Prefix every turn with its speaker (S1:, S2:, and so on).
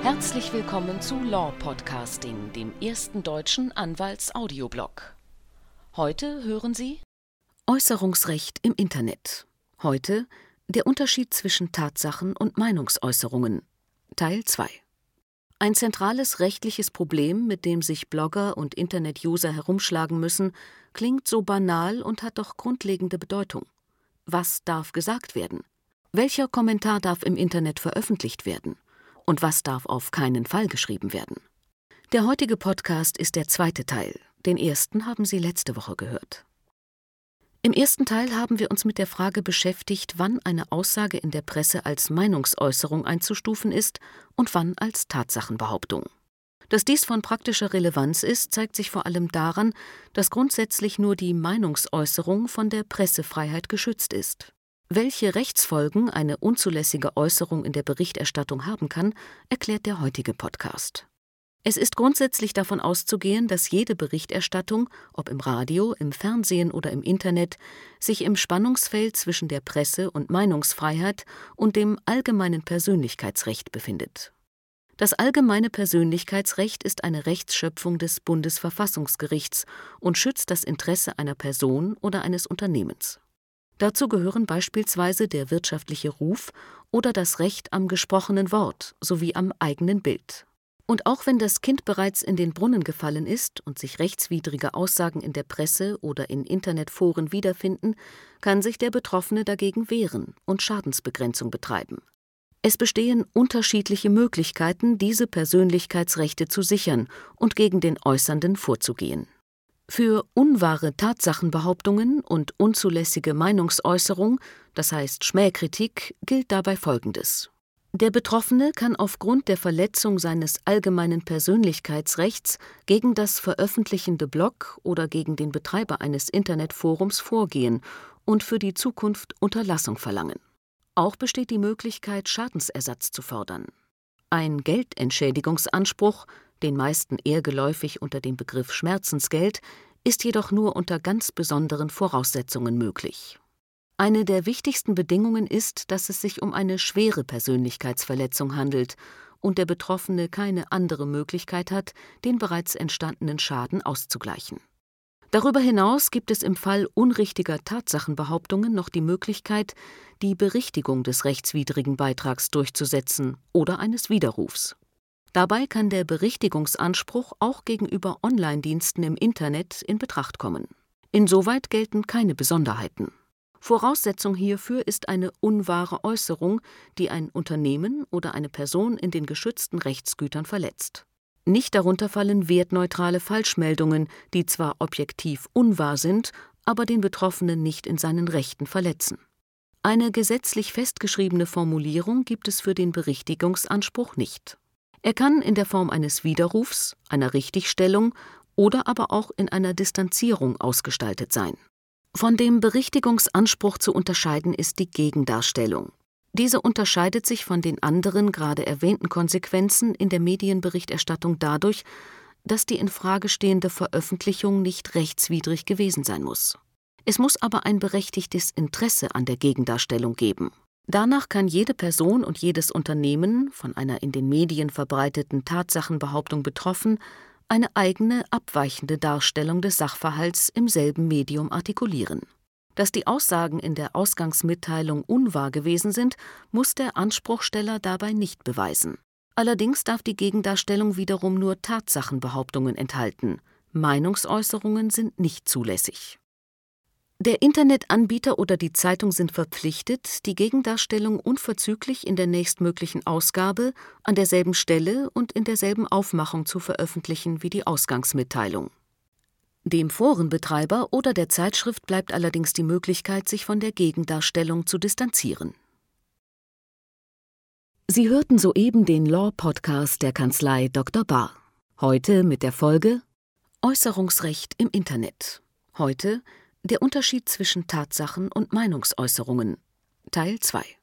S1: Herzlich willkommen zu Law Podcasting, dem ersten deutschen Anwalts-Audioblog. Heute hören Sie Äußerungsrecht im Internet. Heute der Unterschied zwischen Tatsachen und Meinungsäußerungen. Teil 2. Ein zentrales rechtliches Problem, mit dem sich Blogger und Internet-User herumschlagen müssen, klingt so banal und hat doch grundlegende Bedeutung. Was darf gesagt werden? Welcher Kommentar darf im Internet veröffentlicht werden? Und was darf auf keinen Fall geschrieben werden? Der heutige Podcast ist der zweite Teil. Den ersten haben Sie letzte Woche gehört. Im ersten Teil haben wir uns mit der Frage beschäftigt, wann eine Aussage in der Presse als Meinungsäußerung einzustufen ist und wann als Tatsachenbehauptung. Dass dies von praktischer Relevanz ist, zeigt sich vor allem daran, dass grundsätzlich nur die Meinungsäußerung von der Pressefreiheit geschützt ist. Welche Rechtsfolgen eine unzulässige Äußerung in der Berichterstattung haben kann, erklärt der heutige Podcast. Es ist grundsätzlich davon auszugehen, dass jede Berichterstattung, ob im Radio, im Fernsehen oder im Internet, sich im Spannungsfeld zwischen der Presse- und Meinungsfreiheit und dem allgemeinen Persönlichkeitsrecht befindet. Das allgemeine Persönlichkeitsrecht ist eine Rechtsschöpfung des Bundesverfassungsgerichts und schützt das Interesse einer Person oder eines Unternehmens. Dazu gehören beispielsweise der wirtschaftliche Ruf oder das Recht am gesprochenen Wort sowie am eigenen Bild. Und auch wenn das Kind bereits in den Brunnen gefallen ist und sich rechtswidrige Aussagen in der Presse oder in Internetforen wiederfinden, kann sich der Betroffene dagegen wehren und Schadensbegrenzung betreiben. Es bestehen unterschiedliche Möglichkeiten, diese Persönlichkeitsrechte zu sichern und gegen den Äußernden vorzugehen. Für unwahre Tatsachenbehauptungen und unzulässige Meinungsäußerung, das heißt Schmähkritik, gilt dabei Folgendes. Der Betroffene kann aufgrund der Verletzung seines allgemeinen Persönlichkeitsrechts gegen das veröffentlichende Blog oder gegen den Betreiber eines Internetforums vorgehen und für die Zukunft Unterlassung verlangen. Auch besteht die Möglichkeit, Schadensersatz zu fordern. Ein Geldentschädigungsanspruch, den meisten eher geläufig unter dem Begriff Schmerzensgeld, ist jedoch nur unter ganz besonderen Voraussetzungen möglich. Eine der wichtigsten Bedingungen ist, dass es sich um eine schwere Persönlichkeitsverletzung handelt und der Betroffene keine andere Möglichkeit hat, den bereits entstandenen Schaden auszugleichen. Darüber hinaus gibt es im Fall unrichtiger Tatsachenbehauptungen noch die Möglichkeit, die Berichtigung des rechtswidrigen Beitrags durchzusetzen oder eines Widerrufs. Dabei kann der Berichtigungsanspruch auch gegenüber Online-Diensten im Internet in Betracht kommen. Insoweit gelten keine Besonderheiten. Voraussetzung hierfür ist eine unwahre Äußerung, die ein Unternehmen oder eine Person in den geschützten Rechtsgütern verletzt. Nicht darunter fallen wertneutrale Falschmeldungen, die zwar objektiv unwahr sind, aber den Betroffenen nicht in seinen Rechten verletzen. Eine gesetzlich festgeschriebene Formulierung gibt es für den Berichtigungsanspruch nicht. Er kann in der Form eines Widerrufs, einer Richtigstellung oder aber auch in einer Distanzierung ausgestaltet sein. Von dem Berichtigungsanspruch zu unterscheiden ist die Gegendarstellung. Diese unterscheidet sich von den anderen gerade erwähnten Konsequenzen in der Medienberichterstattung dadurch, dass die in Frage stehende Veröffentlichung nicht rechtswidrig gewesen sein muss. Es muss aber ein berechtigtes Interesse an der Gegendarstellung geben. Danach kann jede Person und jedes Unternehmen, von einer in den Medien verbreiteten Tatsachenbehauptung betroffen, eine eigene, abweichende Darstellung des Sachverhalts im selben Medium artikulieren. Dass die Aussagen in der Ausgangsmitteilung unwahr gewesen sind, muss der Anspruchsteller dabei nicht beweisen. Allerdings darf die Gegendarstellung wiederum nur Tatsachenbehauptungen enthalten. Meinungsäußerungen sind nicht zulässig. Der Internetanbieter oder die Zeitung sind verpflichtet, die Gegendarstellung unverzüglich in der nächstmöglichen Ausgabe, an derselben Stelle und in derselben Aufmachung zu veröffentlichen wie die Ausgangsmitteilung. Dem Forenbetreiber oder der Zeitschrift bleibt allerdings die Möglichkeit, sich von der Gegendarstellung zu distanzieren. Sie hörten soeben den Law-Podcast der Kanzlei Dr. Bahr. Heute mit der Folge Äußerungsrecht im Internet. Heute der Unterschied zwischen Tatsachen und Meinungsäußerungen. Teil 2.